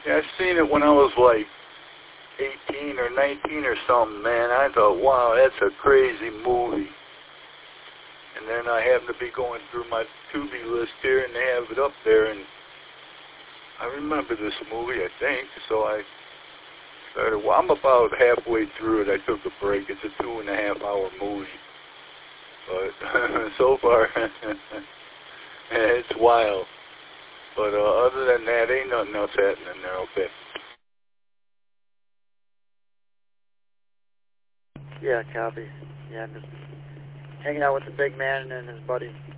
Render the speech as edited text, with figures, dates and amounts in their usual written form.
Yeah, I seen it when I was like 18 or 19 or something, man. I thought, wow, that's a crazy movie. And then I happened to be going through my Tubi list here, and they have it up there, and I remember this movie, I think, so I started. Well, I'm about halfway through it. I took a break. It's a 2.5-hour movie, but so far, it's wild. But other than that, ain't nothing else happening there. Okay. Yeah, copy. Yeah, I'm just hanging out with the big man and his buddy.